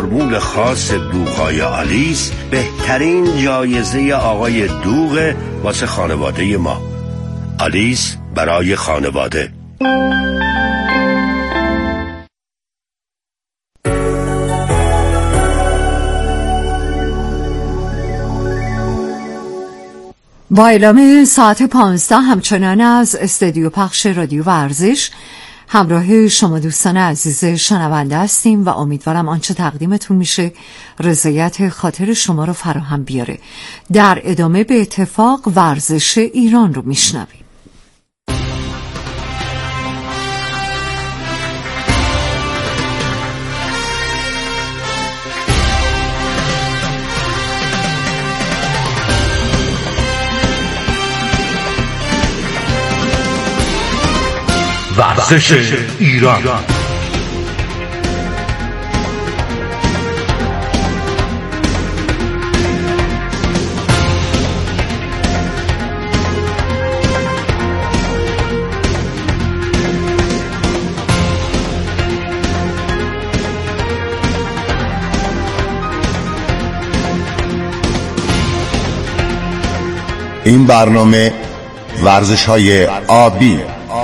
فرمول خاص دوغ‌های آلیس بهترین جایزه آقای دوغ واسه خانواده ما. آلیس برای خانواده. با اعلام ساعت 15 همچنان از استودیو پخش رادیو ورزش همراه شما دوستان عزیز شنونده هستیم و امیدوارم آنچه تقدیمتون میشه رضایت خاطر شما رو فراهم بیاره. در ادامه به اتفاق ورزش ایران رو میشنویم. ورزش ایران. این برنامه ورزش‌های آبی.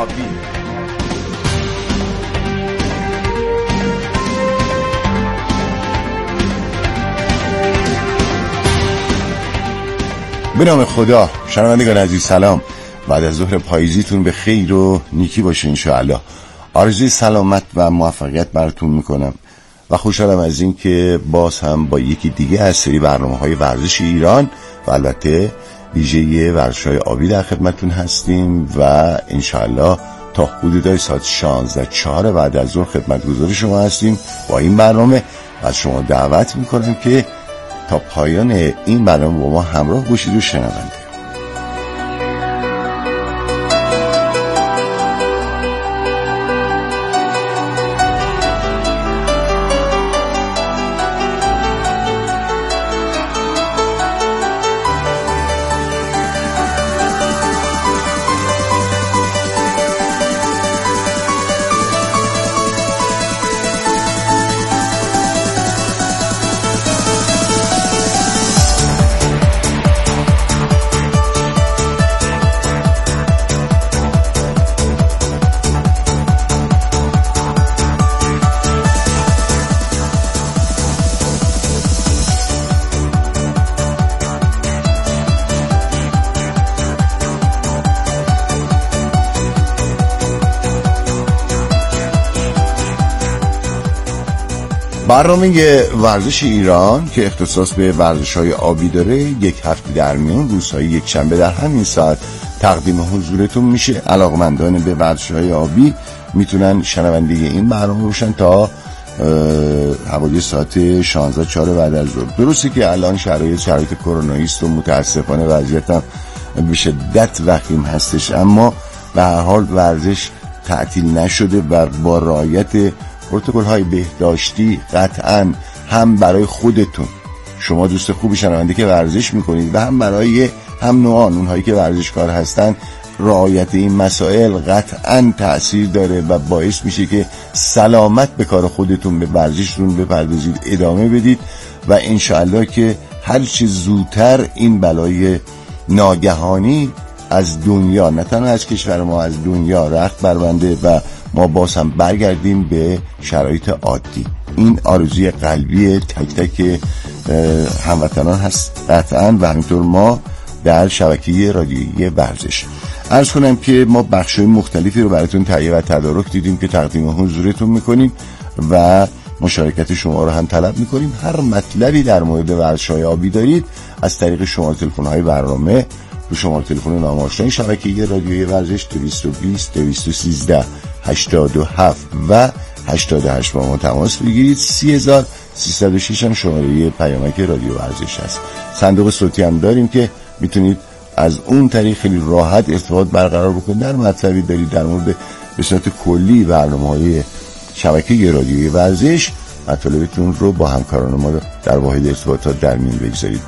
به نام خدا. شنوندگان عزیز سلام. بعد از ظهر پاییزیتون به خیر و نیکی باشه انشاءالله. آرزوی سلامت و موفقیت براتون میکنم و خوشحالم از این که باز هم با یکی دیگه از سری برنامه‌های ورزش ایران و البته ویژه ورزش‌های آبی در خدمتتون هستیم و انشاءالله تا حدود ساعت 16:04 بعد از ظهر خدمتگزار شما هستیم با این برنامه. از شما دعوت میکنم که تا پایان این برنامه با ما همراه باشید و شنونده. برنامه ورزش ایران که اختصاص به ورزش‌های آبی داره یک هفته در میان روزهای یکشنبه در همین ساعت تقدیم حضورتون میشه. علاقمندان به ورزش‌های آبی میتونن شنونده این برنامه باشن تا حوالی ساعت 16:04 بعد از ظهر. درسته که الان شرایط کرونایی است و متاسفانه وضعیت هم به شدت وخیم هستش، اما به هر حال ورزش تعطیل نشده و با رعایت پروتکل‌های بهداشتی قطعاً هم برای خودتون شما دوست خوبی شنونده که ورزش میکنید و هم برای هم نوعان اونهایی که ورزشکار هستن رعایت این مسائل قطعاً تأثیر داره و باعث میشه که سلامت به کار خودتون به ورزشتون بپردازید، ادامه بدید و انشاءالله که هر چه زودتر این بلای ناگهانی از دنیا، نه تنها از کشور ما، از دنیا رخت بربنده و ما باز هم برگردیم به شرایط عادی. این آرزوی قلبی تک تک هموطنان هست قطعاً و همینطور ما در شبکه رادیویی ورزش. عرض کنم که ما بخش‌های مختلفی رو براتون تهیه و تدارک دیدیم که تقدیم حضورتون میکنیم و مشارکت شما رو هم طلب میکنیم. هر مطلبی در مورد ورزش‌های آبی دارید از طریق شماره تلفن‌های برنامه رو شماره تلفن نامآشنا شبکه رادیویی ورزش 220 213 87 و 88 با ما تماس بگیرید. 30306 هم شماره پیامک رادیو ورزش هست. صندوق صوتی هم داریم که میتونید از اون طریق خیلی راحت ارتباط برقرار بکنید. در مطلبی دارید در مورد به صورت کلی برنامه‌های شبکه رادیویی ورزش مطالبتون رو با همکاران ما در واحد ارتباطات در میون بگذارید.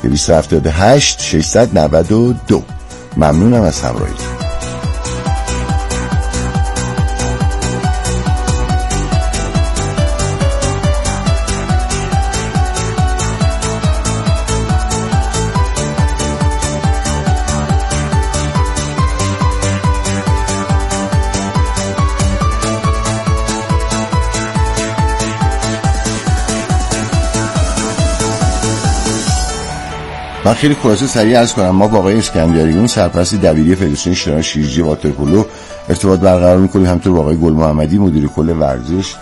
278 692. ممنونم از همراهیتون. من خیلی خلاصه سریع عرض کنم، ما با آقای اسکندریون سرپرست دبیری فدراسیون اشتراک شیرجی واترپولو ارتباط برقرار می‌کنیم، همینطور با آقای گل محمدی مدیر کل ورزش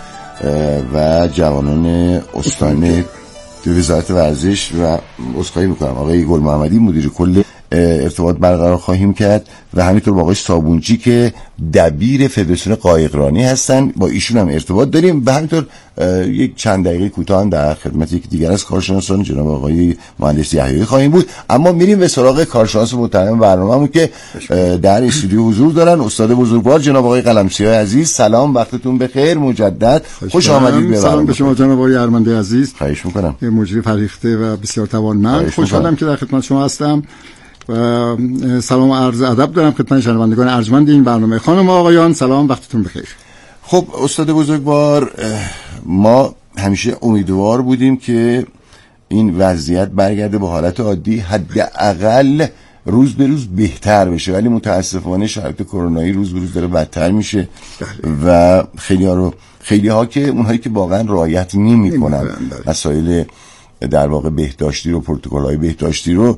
و جوانان استان وزارت ورزش و عذرخواهی می‌کنم آقای گل محمدی مدیر کل ارتباط برقرار خواهیم کرد و همینطور با آقای صابونچی که دبیر فدراسیون قایقرانی هستن، با ایشون هم ارتباط داریم و همینطور یک چند دقیقه کوتاه هم در خدمت یک دیگر از کارشناسان جناب آقای مهندس یحیایی خواهیم بود. اما میریم به سراغ کارشناس محترم برنامه‌مون که در استودیو حضور دارن، استاد بزرگوار جناب آقای قلمسی‌های عزیز. سلام، وقتتون بخیر، مجدد خوش آمدید به سلام به شما جناب آقای ارمنده عزیز. خواهش می‌کنم. مجری فریخته و بسیار توانمند. خوشحالم که در خدمت شما هستم و سلام و عرض ادب دارم خدمت شنوندگان ارجمند این برنامه. خانم و آقایان سلام، وقتتون بخیر. خب استاد بزرگوار، ما همیشه امیدوار بودیم که این وضعیت برگرده به حالت عادی، حداقل روز به روز بهتر بشه، ولی متاسفانه شرایط کرونایی روز به روز داره بدتر میشه و خیلی ها که اونهایی که واقعا رعایت نمی‌کنن مسائل در واقع بهداشتی رو، پروتکل‌های بهداشتی رو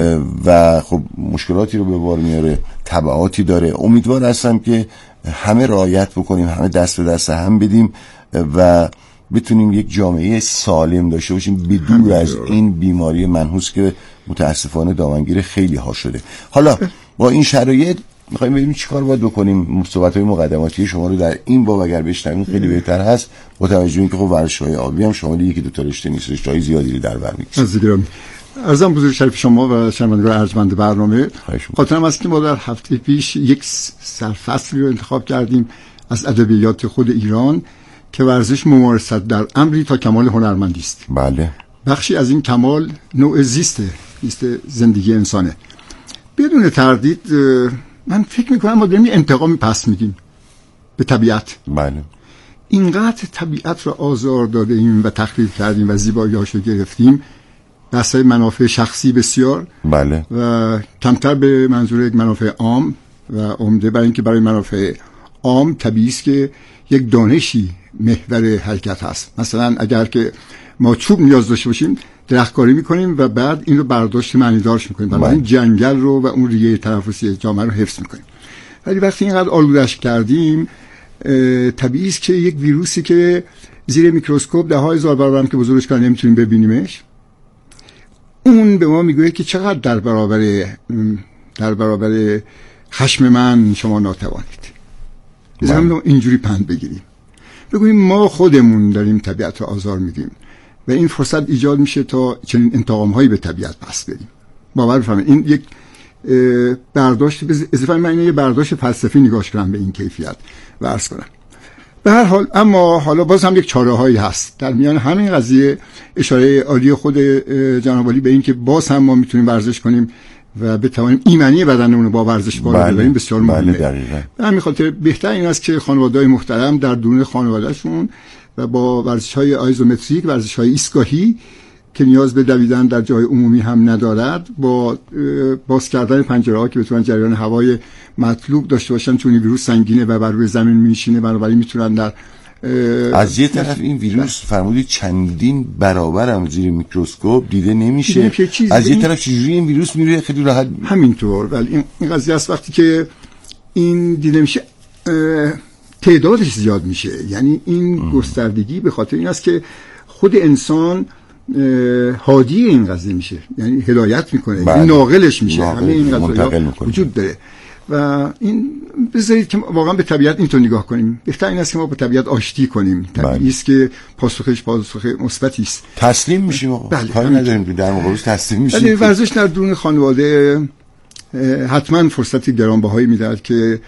و خب مشکلاتی رو به بار میاره، تبعاتی داره. امیدوار هستم که همه رعایت بکنیم، همه دست به دست هم بدیم و بتونیم یک جامعه سالم داشته باشیم بدور از این بیماری منحوس که متاسفانه دامنگیر خیلی ها شده. حالا با این شرایط میخوایم ببینیم چیکار باید بکنیم. صحبت‌های مقدماتی شما رو در این باب اگر بشنویم خیلی بهتر هست، با توجه به اینکه خب ورزش‌های آبی هم شامل یکی دو تا رشته نیست، رشته‌های زیادی رو در بر می‌گیره. عرضم بزرگ شریف شما و شنوندگان ارجمند برنامه، خاطرم است که ما در هفته پیش یک سرفصلی رو انتخاب کردیم از ادبیات خود ایران که ورزش ممارست در امری تا کمال هنرمندی است. بله. بخشی از این کمال نوع زیست زندگی انسانه. بدون تردید من فکر میکنم ما داریم انتقامی پس میدیم به طبیعت. بله. اینقدر طبیعت را آزار داده ایم و تخریب کردیم و زیبایی‌هاش رو گرفتیم واسه منافع شخصی بسیار. بله. و کمتر به منظور یک منافع عام و عمده، برای اینکه برای منافع عام طبیعی است که یک دانشی محور حرکت هست. مثلا اگر که ما چوب نیاز داشته باشیم درختکاری میکنیم و بعد این رو برداشت معنیدارش میکنیم، بنابراین جنگل رو و اون ریه تنفسی جامعه رو حفظ میکنیم. ولی وقتی اینقدر آلودش کردیم، طبیعی است که یک ویروسی که زیر میکروسکوپ ده های هزار برابر هم که بزرگش کنیم نمیتونیم ببینیمش، اون به ما میگه که چقدر در برابر خشم من شما ناتوانید. بذاریم اینجوری پند بگیریم، بگوییم ما خودمون داریم طبیعت رو آزار میدیم و این فرصت ایجاد میشه تا چنین انتقام هایی به طبیعت پس بدیم. باور بفرمایید این یک برداشت، اضافه من اینه یه برداشت فلسفی نگاش کنم به این کیفیت و عرض کنم. به هر حال اما حالا باز هم یک چاره هایی هست در میان همین قضیه. اشاره عالی خود جناب عالی به این که باز هم ما میتونیم ورزش کنیم و بتوانیم ایمنی بدنمون رو با ورزش بالا ببریم بسیار مهمه. به همین خاطر بهتر این است که خانواده‌های محترم در درون خانواده‌شون و با ورزش‌های آیزومتریک، ورزش‌های ایستگاهی که نیاز به دویدن در جای عمومی هم ندارد، با باز کردن پنجره‌ها که بتونن جریان هوای مطلوب داشته باشن، چون این ویروس سنگینه و بر روی زمین میشینه، بنابراین میتونن در از یه طرف این ویروس فرمودید چندین برابر هم زیر میکروسکوپ دیده نمیشه، از یه طرف چجوری این ویروس میره خیلی راحت همینطور. ولی این قضیه است وقتی که این دیده میشه تعدادش زیاد میشه، یعنی این گستردگی به خاطر این است که خود انسان هادی این قضیه میشه، یعنی هدایت میکنه، ناقلش میشه، همه این قضایا وجود داره. و این بذارید که واقعا به طبیعت اینطور نگاه کنیم. بهتر این است که ما با طبیعت آشتی کنیم. طبیعی است که پاسخش پاسخ مثبتی است. تسلیم میشیم آقا. کاری نداریم، در مقابل تسلیم میشیم. ولی ورزش در درون خانواده حتما فرصتی گرانبهایی میدهد که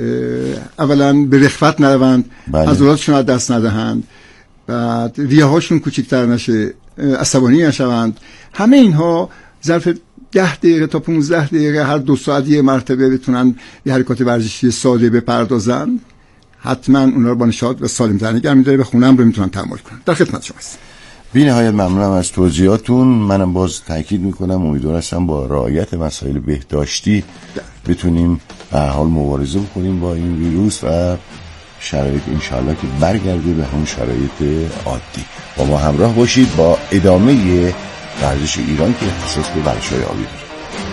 اولا به رخوت نروند، عضلاتشون از دست ندهند، بعد ریه‌هاشون کوچکتر نشه، عصبانی نشوند. همه اینها ظرف 10 دقیقه تا 15 دقیقه هر 2 ساعت یه مرتبه بتونن یه حرکات ورزشی ساده بپردازن، حتما اونا رو با نشاط و سالم‌تر نگه می‌داره، به خونه‌ام رو میتونن تحمل کنن. در خدمت شما هستم. بی‌نهایت ممنونم از توضیحاتون. منم باز تاکید میکنم امیدوار هستم با رعایت مسائل بهداشتی بتونیم به هر حال مبارزه بکنیم با این ویروس و شرایط انشاءالله که برگرده به همون شرایط عادی. با ما همراه باشید با ادامه ورزش ایران که اختصاص به ورزش‌های آبی داره.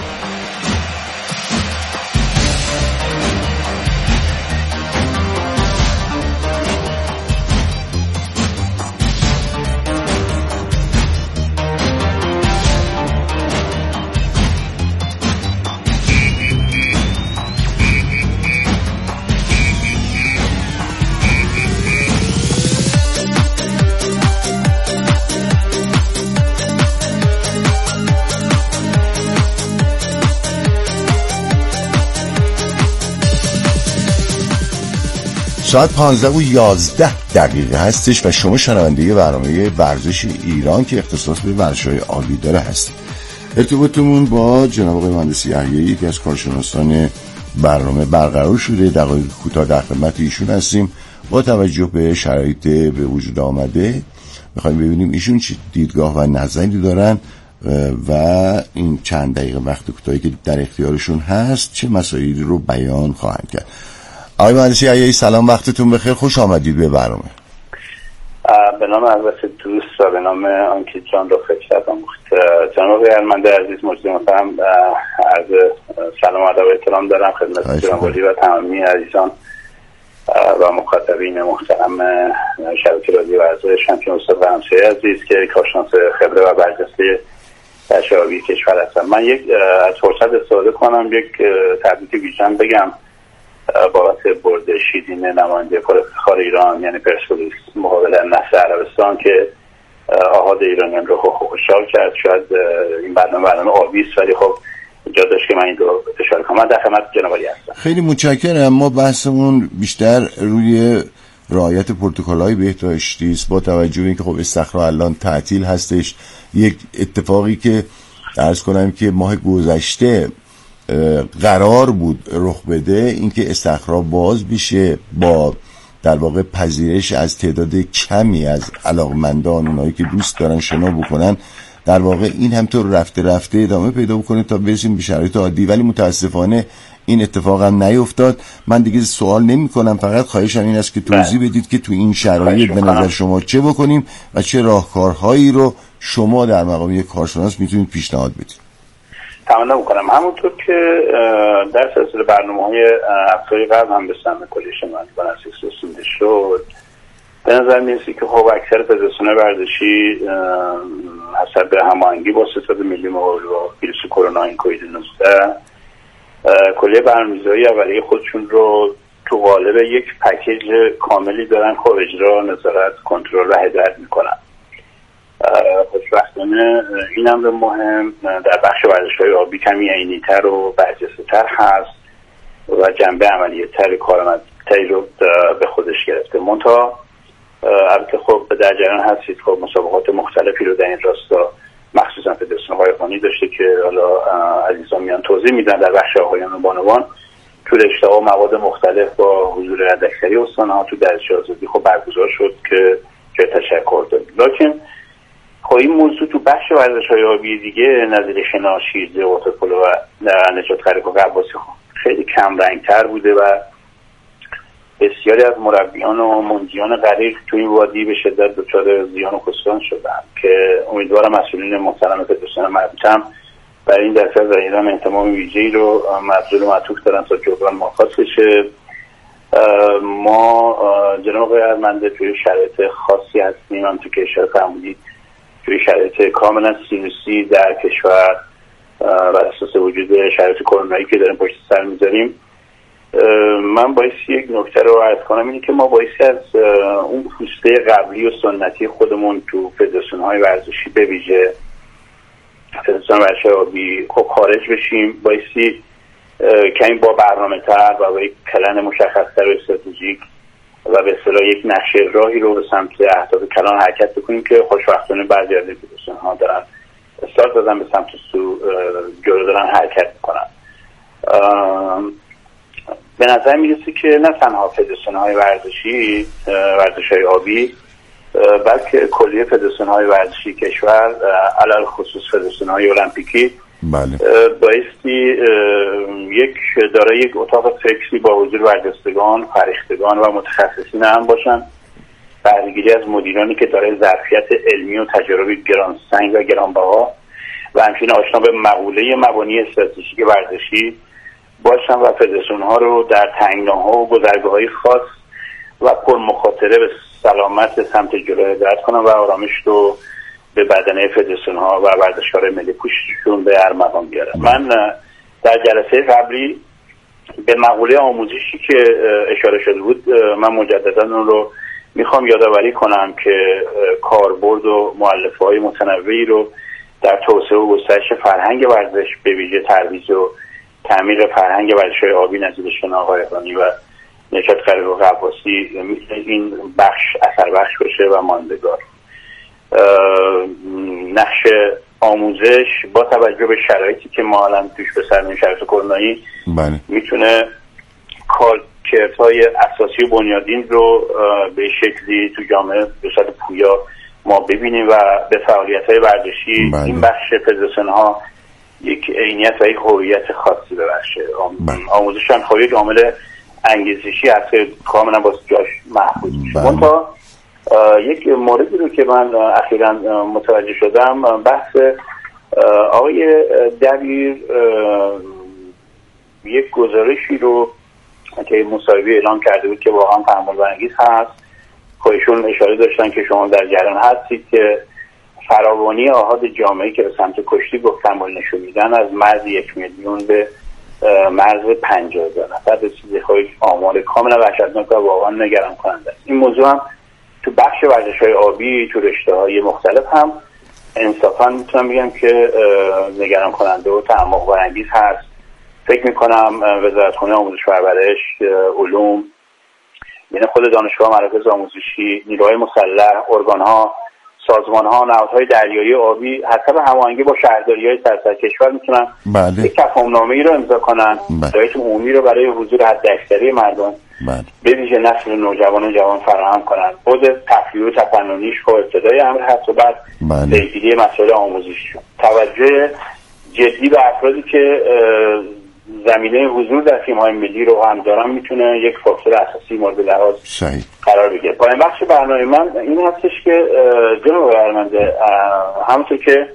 ساعت 15:11 هستش و شما شنونده برنامه ورزش ایران که اختصاص به ورزش‌های آبی داره هستید. ارتباطمون با جناب آقای مهندس یحیی، یکی از کارشناسان برنامه برقرار شده. دقایق کوتاه در خدمت ایشون هستیم. با توجه به شرایط به وجود آمده می‌خوایم ببینیم ایشون چه دیدگاه و نظری دارن و این چند دقیقه وقت کوتاهی که در اختیارشون هست چه مسائلی رو بیان خواهند کرد. آقای مهندس یحیی سلام، وقتتون بخیر، خوش آمدید به برنامه. به نام البته دوست و به نام آنکه جان رو خدمت جناب ارمنده عزیز مجدی محترم، عرض سلام و ادب و احترام دارم خدمت جناب ولی و تمامی عزیزان و مخاطبین محترم شبکه رادیو ورزش، همچنین استاد و همسایه عزیز که کارشناس خبره و برجسته ورزش آبی کشور هستم. من از فرصت استفاده کنم یک تبریک ویژن بگم بابت برد شیرین نماینده پر افتخار ایران یعنی پرسپولیس مقابل النصر عربستان که آحاد ایرانیان رو خوشحال کرد. شاید این برنامه آبیست ولی خب جا داشت که من این رو اشاره کنم. من در خدمت جناب علی هستم. خیلی متشکرم. ما بحثمون بیشتر روی رعایت پروتکل‌های بهداشتی است با توجه به اینکه خب استخرها الان تعطیل هستش. یک اتفاقی که عرض کنم که ماه گذشته قرار بود رخ بده، اینکه استخرها باز بشه با در واقع پذیرش از تعداد کمی از علاقمندان، اونایی که دوست دارن شنا بکنن، در واقع این همطور رفته رفته ادامه پیدا بکنه تا برسیم به شرایط عادی. ولی متاسفانه این اتفاق هم نیفتاد. من دیگه سوال نمی کنم، فقط خواهشم این است که توضیح بدید که تو این شرایط به نظر شما چه بکنیم و چه راهکارهایی رو شما در مقام یک کارشناس میتونید پیشنهاد بدید. تمنا میکنم. همونطور که در سلسله برنامه‌های هفته‌های قبل هم به سمت کلیه شمالی بناسیس رسونده شد، به نظر میرسه که خب اکثر پزشکان ورزشی حسب هماهنگی با ستاد ملی مقابله با ویروس کرونا این کووید 19 کلیه برنامه‌ریزی اولیه خودشون رو تو قالب یک پکیج کاملی دارن خب اجرا، نظارت، کنترل و هدایت میکنن. خوشبختانه این امر مهم در بخش ورزش‌های آبی کمی عینی‌تر و برجسته‌تر هست و جنبه عملیاتی کارآمدتری رو به خودش گرفته. منتها البته خب در جریان هستید خب مسابقات مختلفی رو در این راستا مخصوصا فدراسیون قایقرانی داشته که حالا عزیزان میان توضیح میدن. در بخش آقایان و بانوان تو رشته‌ها مواد مختلف با حضور حداکثری استان‌ها تو درجه آزادی خب برگزار شد که جای تشکر داریم. لکن خب این موضوع تو بخش ورزش‌های آبی دیگه نظیر شنا، شیرجه، واترپولو و نجات خریق و غواصی خیلی کم رنگ‌تر بوده و بسیاری از مربیان و منجیان غریق تو این وادی به شدت دچار زیان و خسران شدن که امیدوارم مسئولین محترم فدراسیون مربوطه برای این دسته از ایران اهتمام ویژه‌ای رو مبذول و معطوف دارن تا جبران مؤاخذ بشه. ما جناب ارمنده توی شرایط خاصی هستیم، هم تو که اشاره فرمودید توی شرایط کاملا سینوسی در کشور و اساس وجود شرایط کرونایی که داریم پشت سر میذاریم. من بایستی یک نکته رو عرض کنم، اینه که ما بایستی از اون پوسته قبلی و سنتی خودمون تو فدراسیون‌های ورزشی به ویژه فدراسیون ورزش آبی خب خارج بشیم. بایستی کمی با برنامه‌تر و با یک کلان مشخص‌تر و استراتژیک و به اصطلاح یک نقشه راهی رو به سمت اهداف کلان حرکت بکنیم که خوشبختانه بعضی از فدراسیون‌ها دارن استارت دادن به سمت جلو دارن حرکت میکنن. به نظر میرسه که نه تنها فدراسیون‌های ورزشی ورزش‌های آبی بلکه کلیه فدراسیون‌های ورزشی کشور علل خصوص فدراسیون‌های المپیکی بایستی دارای یک اتاق فکری با حضور ورزشگان، فرهیختگان و متخصصین هم باشن بهره‌گیری از مدیرانی که دارای ظرفیت علمی و تجربی گرانسنگ و گرانبها و همچنین آشنا به مقوله مبانی استراتژیک ورزشی باشن و فدراسیون ها رو در تنگناها و گذرگاه‌های خاص و پر مخاطره به سلامت سمت جلو هدایت کنن و آرامش رو به بدنه فدراسیون ها و ورزشکارای ملی پوششون به ارمغان بیارن. من در جلسه قبلی به مقوله آموزشی که اشاره شده بود من مجددا اون رو میخوام یادآوری کنم که کاربرد و مؤلفه‌های متنوعی رو در توسعه و گسترش فرهنگ ورزش به ویژه ترویج و تعمیر فرهنگ ورزش‌های آبی نزدیکشون آقای اقرانی و نشاط قریب و قواسی این بخش اثر بخش بشه و ماندگار. نقش آموزش با توجه به شرایطی که ما الان توش به سر می‌بریم، شرایط کرونایی، میتونه کارکردهای اساسی و بنیادین رو به شکلی تو جامعه به صورت پویا ما ببینیم و به فعالیت‌های ورزشی این بخش فدراسیون‌ها یک عینیت و یک هویت خاصی ببخشه. آموزش هم خواهی عامل انگیزشی هست که کاملا با جاش محفوظ میشه. منتها یک موردی رو که من اخیراً متوجه شدم، بحث آقای دبیر یک گزارشی رو که مصاحبه اعلام کرده بود که واقعا تأمل برانگیز هست. خودشون اشاره داشتن که شما در جریان هستید که فراوانی آحاد جامعه‌ای که به سمت کشتی گفتمال نشون میدن از مرز 1 میلیون به مرز 50,000 نفر به چیزی خواهی آمار کاملا وحشتناک و واقعا نگران کننده است. این موضوع هم تو بخش ورزش‌های آبی تو رشته‌های مختلف هم انصافا میتونم بگم که نگران کننده و تعمق برانگیز هست. فکر میکنم وزارتخانه آموزش و پرورش، علوم، یعنی خود دانشگاه، مراکز آموزشی، نیروهای مسلح، ارگان‌ها، سازمان‌ها، نهادهای دریایی آبی حتی به هماهنگی با شهرداری‌های سراسر کشور میتونن یک تفاهم‌نامه‌ای رو امضا کنن، شرایط عمومی رو برای حضور حداکثری مردم به ویژه نسل نوجوان و جوان فراهم کنن. خود تفریح و تفننیش خب ابتدای امر هست و بعد پیگیری مسائل آموزشیشون. توجه جدی به افرادی که زمینه حضور در تیم‌های ملی رو هم دارن میتونه یک فاکتور اساسی مورد لحاظ قرار بگیره. پایان بخش برنامه من این هستش که جناب برنامه همونطور که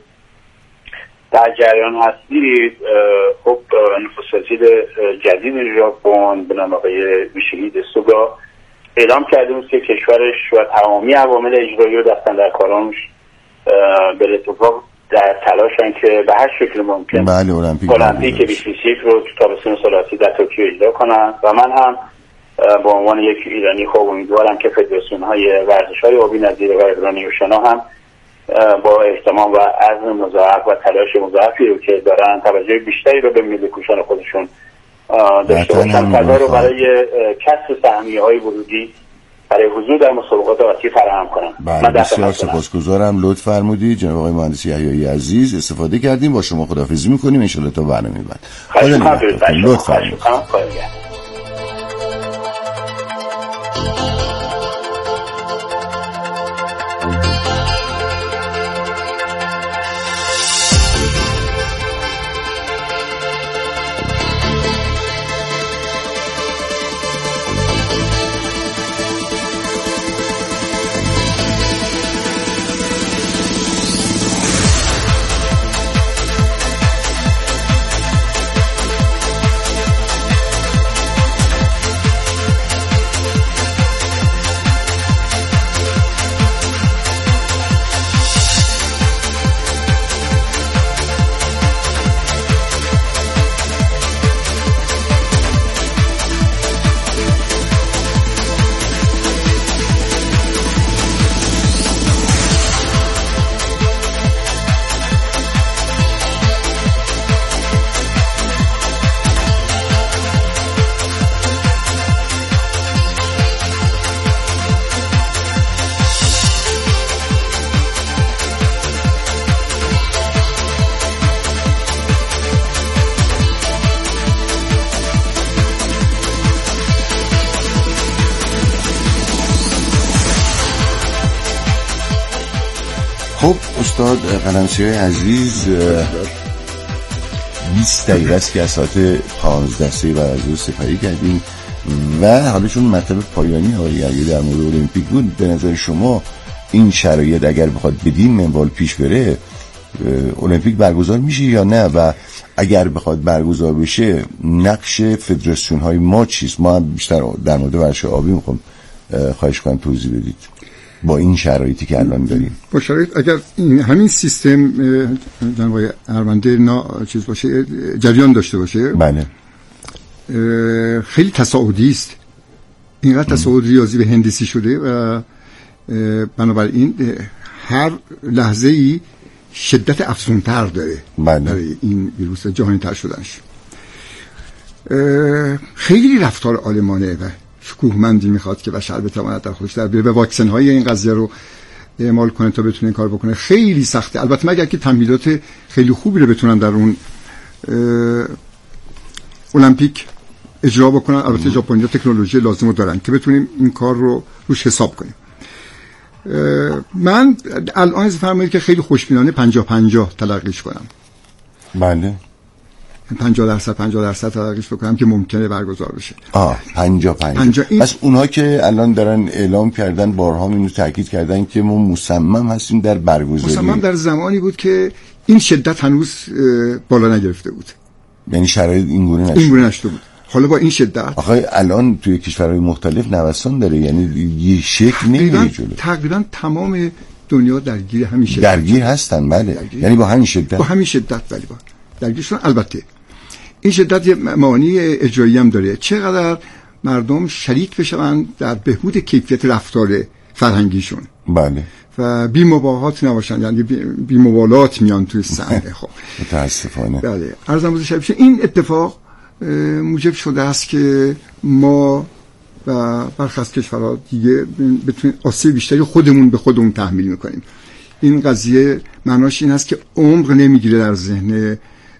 در جریان هستید، خب نخست وزیر جدید ژاپن به نام آقای یوشیهیده سوگا اعلام کرده بود که کشورش و تمامی عوامل اجرایی و دستاندرکارانش به اتفاق در تلاشن که به هر شکل ممکن المپیک 2021 رو تو تابستون سال آتی در توکیو اجرا کنن و من هم به عنوان یک ایرانی خوب امیدوارم که فدراسیون‌های ورزش‌های آبی نظیر و اقرانی و شنا هم با اهتمام و عزم مضاعف و تلاش مضاعفی رو که دارن توجه بیشتری رو به ملی کوشان خودشون داشته باشن، فضا رو برای کسب سهمیه‌های ورودی برای حضور در مسابقات آتی فراهم کنم. من بسیار سپاسگزارم. لطف فرمودید جناب آقای مهندس یحیایی عزیز. استفاده کردیم. با شما خداحافظی می‌کنیم ان شاءالله تا برنامه بعد. لطف فرمودید. خب استاد قلمچی عزیز 20 دقیقه است که از ساعت 15 بعد از ظهر سپری کردیم و حالا چون مطلب پایانی آقای علی در مورد المپیک بود، به نظر شما این شرایط اگر بخواد بدین منوال پیش بره المپیک برگزار میشه یا نه؟ و اگر بخواد برگزار بشه نقش فدراسیون های ما چیست؟ ما بیشتر در مورد ورزش آبی میخوام خواهش کنم توضیح بدید با این شرایطی که الان داریم. با شرایط اگر همین سیستم جناب ارمنده چیز باشه، جریان داشته باشه، بله خیلی تصاعدی است. اینقدر تصاعد ریاضی به هندسی شده و بنابراین هر لحظه ای شدت افزونتر داره برای این ویروس جهانی تر شدنش. خیلی رفتار عالمانه و شکوهمندی میخواد که بشر بتواند در خودش در بیاره و واکسن های این قضیه رو اعمال کنه تا بتونه این کار بکنه. خیلی سخته، البته مگر که تمهیدات خیلی خوبی رو بتونن در اون المپیک اجرا بکنن. البته ژاپنی‌ها تکنولوژی لازم رو دارن که بتونیم این کار رو روش حساب کنیم. من الان از فرمایید که خیلی خوشبینانه 50-50 تلقیش کنم. بله 50% تلقیش بکنم که ممکنه برگزار بشه. 50-50. پس اونها که الان دارن اعلام کردن، بارها اینو تاکید کردن که ما مصمم هستیم در برگزاری. مصمم در زمانی بود که این شدت هنوز بالا نگرفته بود، یعنی شرایط اینگونه نشده بود. حالا با این شدت آخه الان توی کشورهای مختلف نوسان داره، یعنی یه شکل نمیره جلو. تقریبا تمام دنیا درگیر همین شدت درگیر هستن. بله یعنی با همین شدت ولی با درگیر شدن. البته این شدت یه معانی اجرایی هم داره، چقدر مردم شریک بشن در بهبود کیفیت رفتار فرهنگیشون. بله و بی مباهات نباشن، یعنی بی مبالات میان توی صحنه. خب متاسفانه بله عرضم بزرگ شبیشه این اتفاق موجب شده است که ما و برخی از کشورها دیگه بتونیم آسیب بیشتری خودمون به خودمون تحمیل میکنیم. این قضیه معناش این است که عمق نمیگیره در ذهن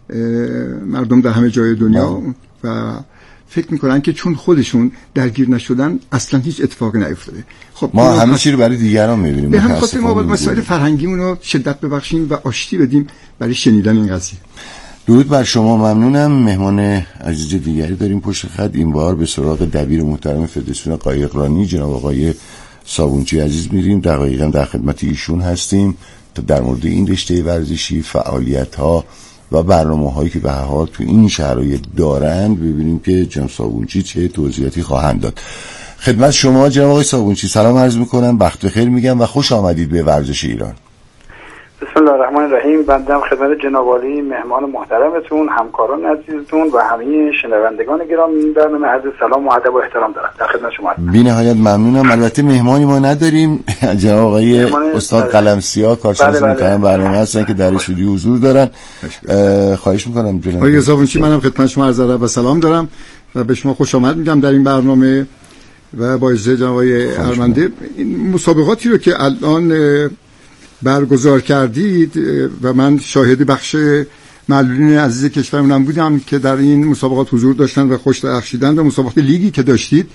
مردم در همه جای دنیا و فکر میکنن که چون خودشون درگیر نشدن اصلا هیچ اتفاقی نیفتاده. خب ما همه چی رو برای دیگران میبینیم. به همین خاطر ما باید مسائل فرهنگیمون رو شدت ببخشیم و آشتی بدیم برای شنیدن این قضیه. درود بر شما، ممنونم. مهمان عزیز دیگری داریم پشت خط، این بار به سراغ دبیر محترم فدراسیون قایقرانی جناب آقای صابونچی عزیز میریم. دقیقاً در خدمت ایشون هستیم تا در مورد این رشته ورزشی، فعالیت‌ها و برنامه‌هایی که به هر حال تو این شرایط دارند ببینیم که جناب صابونچی چه توضیحاتی خواهند داد. خدمت شما جناب آقای صابونچی سلام عرض می‌کنم، وقت بخیر میگم و خوش آمدید به ورزش ایران. بسم الله الرحمن الرحیم. بنده خدمت جناب عالی مهمان محترمتون، همکاران عزیزتون و همه شنوندگان گرامی برنامه عرض سلام و ادب و احترام دارم. در خدمت شما هستم. بی‌نهایت ممنونم. البته مهمانی ما نداریم، جناب آقای استاد قلمسیا کارشناس محترم برنامه هستن که در استودیو حضور دارن. خواهش می‌کنم جناب آقای صابونچی، منم خدمت شما عرض ادب و سلام دارم و به شما خوش آمد میگم در این برنامه و با اجازه جناب آقای ارمنده این مسابقاتی رو که الان برگزار کردید و من شاهد بخش معلولین عزیز کشورمون بودم که در این مسابقات حضور داشتن و خوش درخشیدن و مسابقات لیگی که داشتید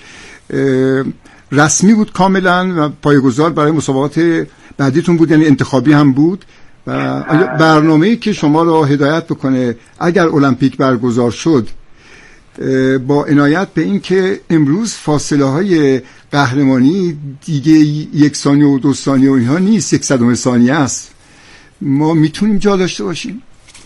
رسمی بود کاملا و پایه‌گذار برای مسابقات بعدیتون بود، یعنی انتخابی هم بود. و آیا برنامه‌ای که شما را هدایت بکنه اگر المپیک برگزار شد با عنایت به این که امروز فاصله های قهرمانی دیگه 1 ثانیه و 2 ثانیه و اینها نیست، 100 ثانیه است، ما میتونیم جا داشته باشیم؟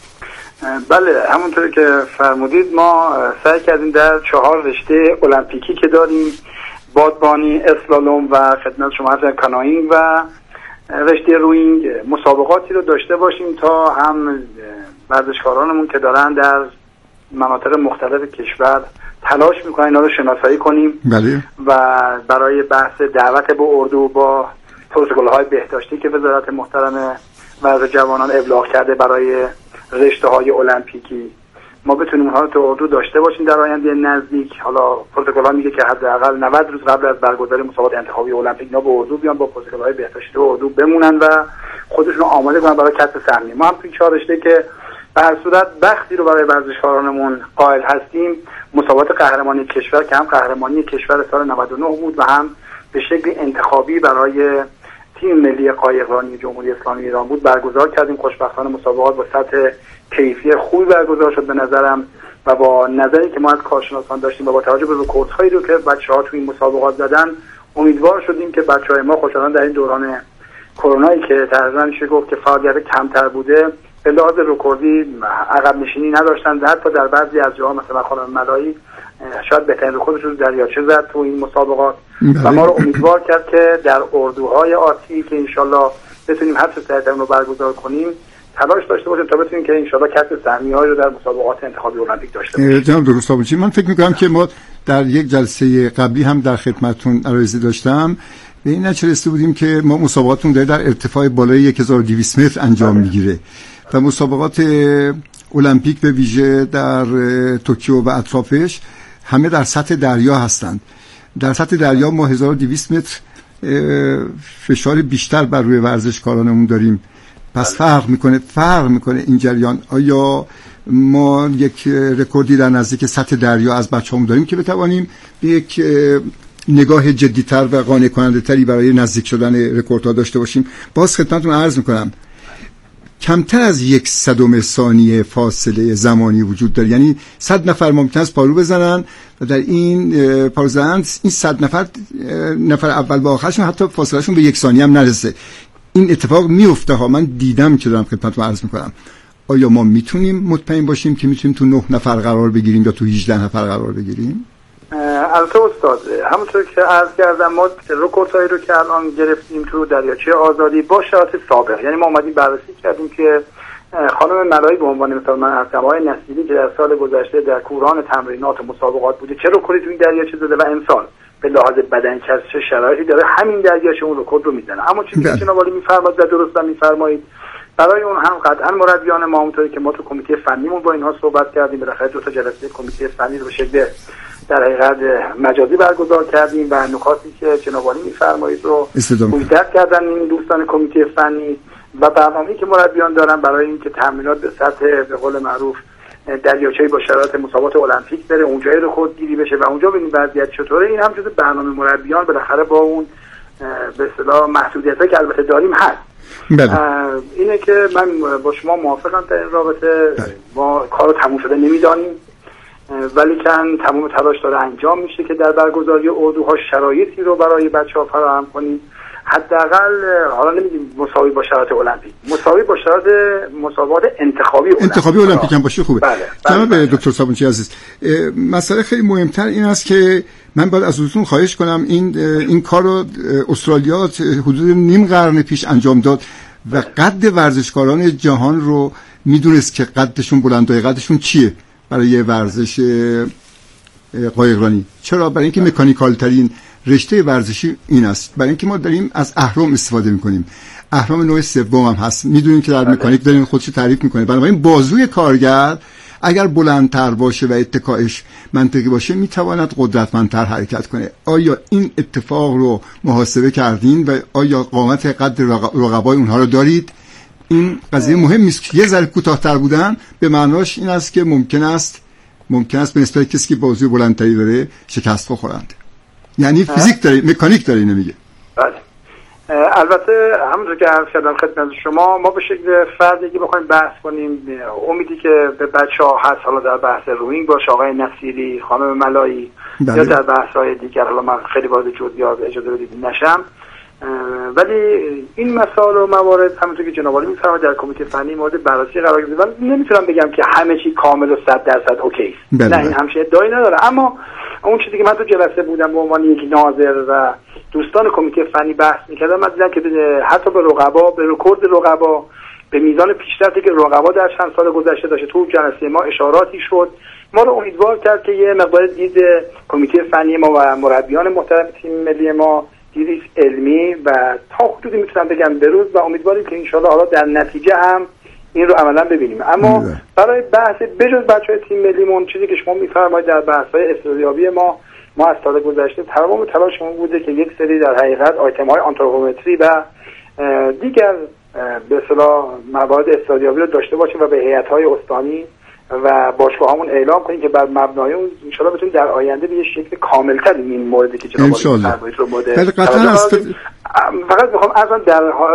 بله همونطوری که فرمودید ما سعی کردیم در 4 رشته المپیکی که داریم، بادبانی، اسلالوم و خدمت شما هست کانوینگ و رشته روینگ، مسابقاتی رو داشته باشیم تا هم ورزشکارانمون که دارن در مناطق مختلف کشور تلاش میکنن اینا رو شناسایی کنیم. بله. و برای بحث دعوت به اردو با پروتکل‌های بهداشتی که وزارت محترم ورزش جوانان ابلاغ کرده برای رشته‌های المپیکی ما بتونیم اونها رو تو اردو داشته باشیم در آینده نزدیک. حالا پروتکل‌ها میگه که حداقل 90 روز قبل از برگزاری مسابقات انتخابی المپیک اینا به اردو بیان، با پروتکل‌های بهداشتی به اردو بمونن و خودشون آماده کنن برای کسب سهمیه. ما هم توی 4 رشته که به هر صورت بختی رو برای ورزشکارانمون قائل هستیم، مسابقات قهرمانی کشور که هم قهرمانی کشور سال 99 بود و هم به شکل انتخابی برای تیم ملی قایقرانی جمهوری اسلامی ایران بود برگزار کردیم. خوشبختانه مسابقات با سطح کیفی خوبی برگزار شد. به نظرم و با نظری که ما از کارشناسان داشتیم و با توجه به رکوردهایی رو که بچه‌ها تو این مسابقات زدن، امیدوار شدیم که بچه‌های ما خوشحالان در این دوران کرونایی که تقریبا میشه گفت که فعالیت کمتر بوده، به لحاظ رکوردی عقب نشینی نداشتن. حتی در بعضی از جاها مثلا خانم ملایی شاید بهترین رکوردش رو دریاچه زد تو این مسابقات و ما رو امیدوار کرد که در اردوهای آتی که انشالله بتونیم هر چه سریعتر رو برگزار کنیم تلاش داشته باشیم تا بتونیم که انشالله کسب سهمیه‌هایی رو در مسابقات انتخابی المپیک داشته باشیم. جناب دکتر صابونچی، من فکر می‌کنم که ما در یک جلسه قبلی هم در خدمتتون عرضه داشتم، به این نتیجه رسیده بودیم که ما مسابقاتمون در ارتفاع بالای 1200 متر انجام میگیره و مسابقات المپیک به ویژه در توکیو و اطرافش همه در سطح دریا هستند. در سطح دریا ما 1200 متر فشار بیشتر بر روی ورزشکارانمون داریم. پس فرق میکنه این جریان. آیا ما یک رکوردی در نزدیک سطح دریا از بچه‌هامون داریم که بتوانیم یک نگاه جدی‌تر و قانع کننده‌تری برای نزدیک شدن رکوردها داشته باشیم؟ باز خدمتتون عرض میکنم کمتر از 1/100 ثانیه فاصله زمانی وجود داره، یعنی 100 نفر ممکن است پارو بزنن و در این پارو زدن این 100 نفر اول با آخرشون حتی فاصلهشون به 1 ثانیه هم نرسه. این اتفاق میفته ها، من دیدم که دارم خدمتتون عرض میکنم. آیا ما میتونیم مطمئن باشیم که میتونیم تو 9 نفر قرار بگیریم یا تو 18 نفر قرار بگیریم؟ البته استاد، همونطور که عرض کردم ما رکوردهایی رو که الان گرفتیم تو دریاچه آزادی با شرایط سابق، یعنی ما اومدیم بررسی کردیم که خانم ملایی به عنوان مثال من هستم، آقای نصیری که در سال گذشته در کوران تمرینات و مسابقات بوده چه رکوردی تو این دریاچه زده و امسال به لحاظ بدنی چه شرایطی داره همین دریاچه اون رکورد رو میزنه. اما چیزی که جناب عالی میفرمایید و درست میفرمایید، برای اون هم قطعا مربیان ما اونطوری که ما تو کمیته فنیمون با اینها صحبت کردیم، بالاخره 2 تا جلسه کمیته فنی رو به شکل در حقیقت مجازی برگزار کردیم و نکاتی که جناب عالی میفرمایید رو گوشزد کردن این دوستان کمیته فنی و برنامه‌ای که مربیان دارن برای اینکه تمرینات به سطح به قول معروف دریاچه‌ای با شرایط مسابقات المپیک بره، اونجایی رو خودگیری بشه و اونجا ببینیم وضعیت چطوره. این هم جزء برنامه مربیان بالاخره با اون به اصطلاح محدودیتایی که البته داریم هست. اینه که من با شما موافقم در این رابطه. ما کارو تموم شده نمیدانیم، ولی کن تمام تلاش داره انجام میشه که در برگزاری اردوها شرایطی رو برای بچه‌ها فراهم کنیم، حداقل حالا نمیگیم مساوی با شرایط المپیک، مساوی با شرایط مسابقات انتخابی المپیک هم باشه خوبه. جناب دکتر صابونچی عزیز، مسئله خیلی مهمتر این است که من باید از حضورتون خواهش کنم این کار رو استرالیا حدود نیم قرن پیش انجام داد و قد ورزشکاران جهان رو میدونست که قدشون بلنده، قدشون چیه برای ورزش قایقرانی. چرا؟ برای اینکه مکانیکال ترین رشته ورزشی این است، برای اینکه ما داریم از اهرم استفاده میکنیم. اهرم نوع سوم هم هست، میدونیم که در مکانیک داریم خودشو تعریف میکنه. بنابراین بازوی کارگر اگر بلندتر باشه و اتکاش منطقی باشه میتواند قدرتمندتر حرکت کنه. آیا این اتفاق رو محاسبه کردین و آیا قامت قد رقبای اونها رو دارید؟ این قضیه مهم است که یه ذره کوتاه‌تر بودن به معناش این است که ممکن است به نسبت کسی که بازوی بلندتری داره شکست بخورند. یعنی فیزیک داره، مکانیک داره اینو میگه. بله. البته همونطور که عرض کردم خدمت شما، ما به شکل فردی بخوایم بحث کنیم، امیدی که به بچه‌ها هست، حالا در بحث روینگ باشه آقای نصیری، خانم ملایی، یا در بحث‌های دیگر، حالا من خیلی وارد جزئیات اجازه بدید نشم، ولی این مسائل و موارد همونطور که جناب عالی می‌فرمایید در کمیته فنی مورد بررسی قرار گرفته. من نمیتونم بگم که همه چی کامل و 100% اوکی است. نه، این همشه ادعایی نداره، اما اون چیزی که من تو جلسه بودم به عنوان یک ناظر و دوستان کمیته فنی بحث می‌کردم، من دیدم که حتی به رقبا، به رکورد رقبا، به میزان پیشرفتی که رقبا در چند سال گذشته داشته تو جلسه ما اشاراتی شد. ما رو امیدوار کرد که یه مقدار دید کمیته فنی ما و مربیان محترم تیم ملی ما دیدی علمی و تا حدودی میتونم بگم بروز و امیدواریم که انشالله حالا در نتیجه هم این رو عملا ببینیم. اما برای بحث بجز بچهای تیم ملیمون، چیزی که شما میفرمایید در بحث‌های استادیابی ما از سال گذشته تمام تلاشمون بوده که یک سری در حقیقت آیتم‌های آنتروپومتری و دیگر به اصطلاح موارد استادیابی رو داشته باشیم و به هیئت‌های استانی و باشگاه‌هامون اعلام کنیم که بر مبنای اون ان شاءالله بتونیم در آینده به یه شکل کامل‌تر این موردی که جناب عالی فرمودید رو مورد فقط می‌خوام ازن در